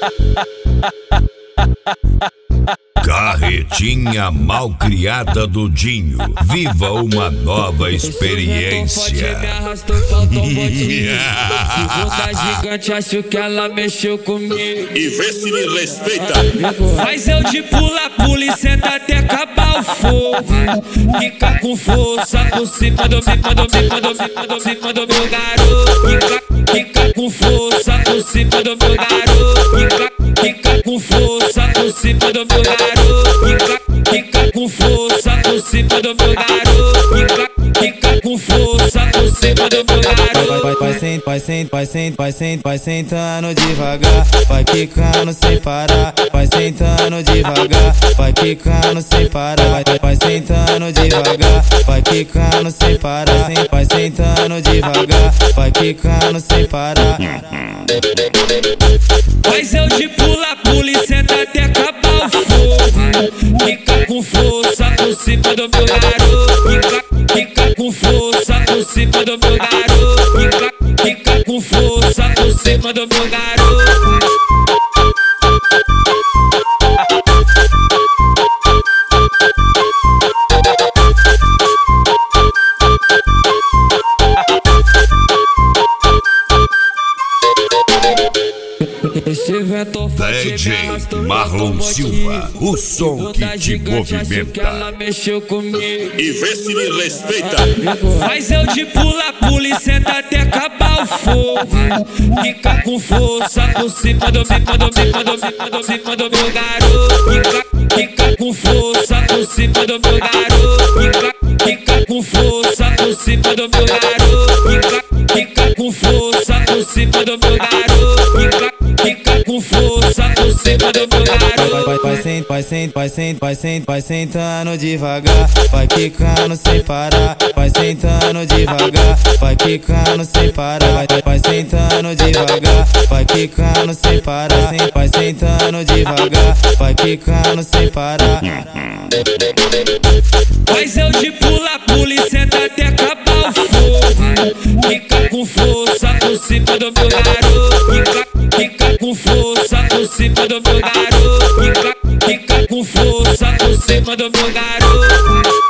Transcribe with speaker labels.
Speaker 1: Carretinha malcriada do Dinho. Viva uma nova experiência.
Speaker 2: Bunda gigante, acho que ela mexeu comigo.
Speaker 3: E vê se me respeita.
Speaker 2: Faz eu de pula-pula e senta até acabar o fogo. Quica com força por cima do meu garoto. Quica com força por cima do meu garoto. Quica com força por cima do meu garoto. Quica com força por cima do meu garoto. Quica com força por cima do meu garoto.
Speaker 4: Vai sentando devagar, vai quicando sem parar. Vai sentando devagar, vai quicando sem parar. Vai sentando devagar, vai quicando sem parar. Vai sentando devagar, vai quicando sem parar.
Speaker 2: Faz eu de pula-pula e senta até acabar o fogo. Quica com força por cima do meu garoto. Quica com força por cima do meu garoto. Quica com força por cima do meu garoto. Esse vento forte
Speaker 1: DJ Marlon Silva, o som que te movimenta.
Speaker 2: Ela mexeu comigo.
Speaker 3: E vê se me respeita.
Speaker 2: Faz eu de pula-pula e senta até acabar o fogo. Quica com força por cima do meu garoto. Quica com força por cima do meu garoto. Quica com força por cima do meu garoto. Quica com força por cima do meu garoto. Fica com força por cima do meu garoto.
Speaker 4: Vai sentando devagar, vai quicando sem parar. Vai sentando devagar, vai quicando sem parar. Vai sentando devagar, vai quicando sem parar. Vai sentando devagar, vai quicando sem parar.
Speaker 2: Faz eu de pula-pula e senta até acabar o fogo. Fica com força por cima do meu garoto. Fica com força por cima do meu garoto. Fica com força por cima do meu garoto.